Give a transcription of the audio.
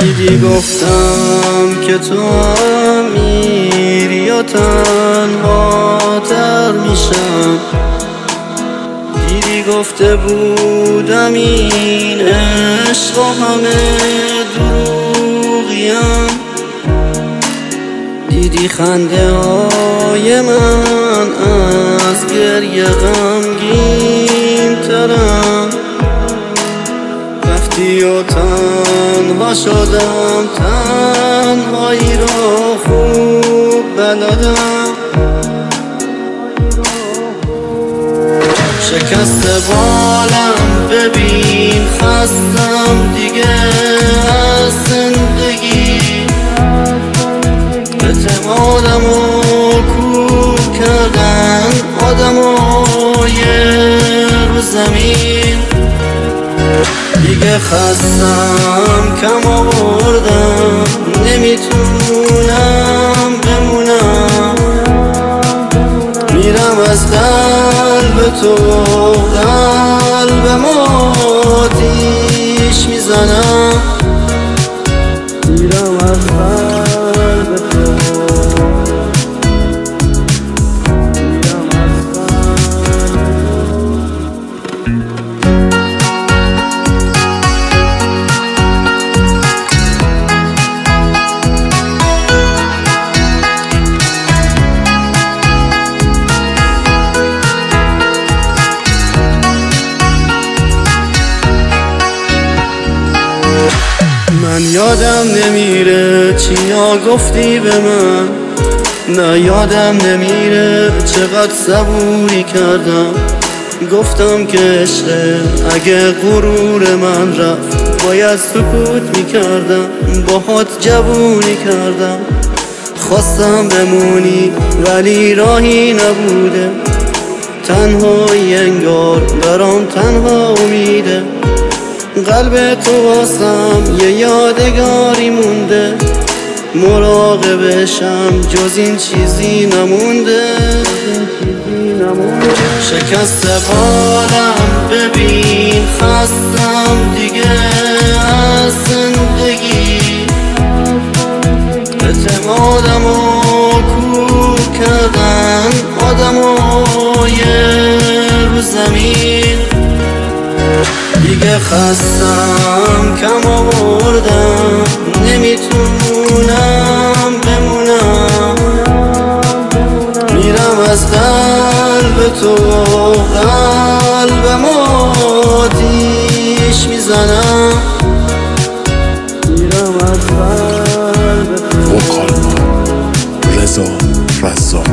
دیدی گفتم که تو هم میری یا تنها تر میشم، دیدی گفته بودم این عشق و همه دروغیم، دیدی خنده های من از گریه غمگین ترم، رفتی و تنها شدم، تنهایی را خوب بلدم، شکست بالم ببین خستم دیگه از زندگی، اعتمادمو کوب کردن آدمای رو زمین، دیگه خستم کم آوردم نمیتونم بمونم، میرم از قلب تو قلبم آتیش میزنم، میرم از قلب تو من یادم نمیره چیا گفتی به من، نه یادم نمیره چقدر صبوری کردم، گفتم که عشقه اگه غرور من رفت باید سکوت میکردم، باهات جوونی کردم، خواستم بمونی ولی راهی نبوده، تنهایی انگار برام تنها امیده، قلب تو واسم یه یادگاری مونده، مراقبشم جز این چیزی نمونده، شکست بالم ببین خستم دیگه از زندگی، اعتمادمو کوب کردن آدمای رو زمین، دیگه خستم کم آوردم نمیتونم بمونم، میرم از قلب تو قلبم آتیش میزنم، میرم از قلب تو. وکال‌ها رضا رزاق.